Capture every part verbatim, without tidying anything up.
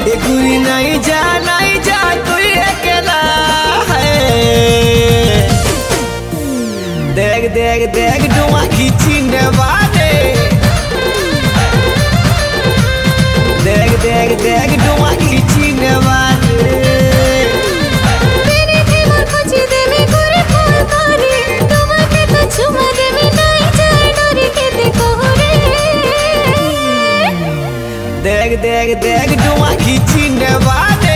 गुरी नहीं जा नहीं जा तू अकेला है। देख देख देख डुआ खींचने वाले, देख देख देख डुआ खींचने वाले। मेरे दिमाग खुशी दे में गुरे फूल कारी, डुआ के तो चुमा दे में नहीं जाए डोरी के देखो रे। देख देख देख डुआ खींचने वाले।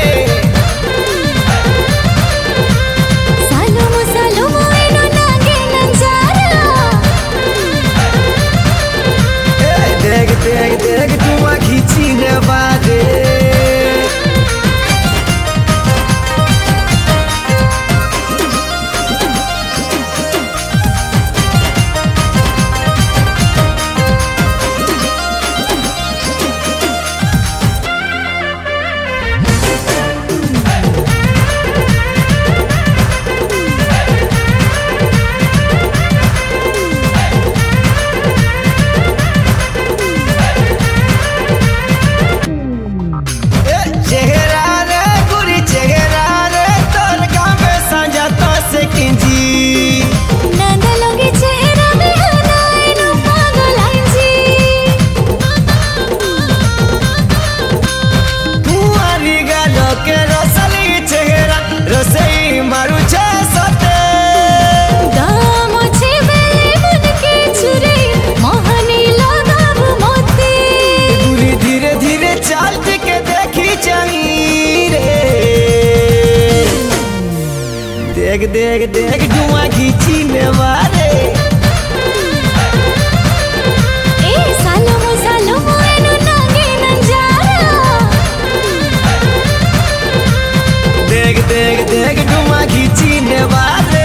सालों सालों एनो नागे नजारा। देख देख देख डुआ खींचने वाले। देख देख देख डुआ खींचने वाले। ए सालों सालों एनो नागे नजारा। देख देख देख डुआ खींचने वाले।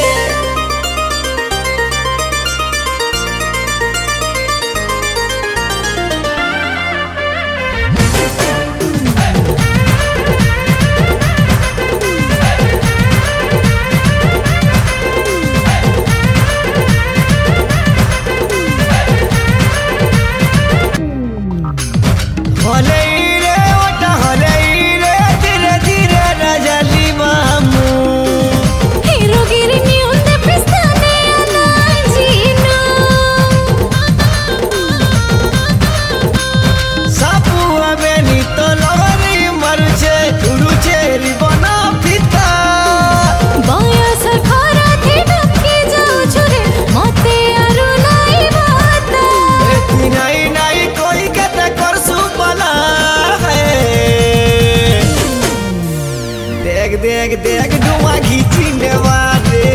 देख देख डुआ खींचने वाले।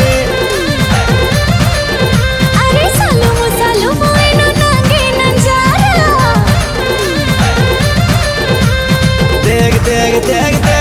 अरे सालों सालों एनो नागे नजारा। देख देख देख देख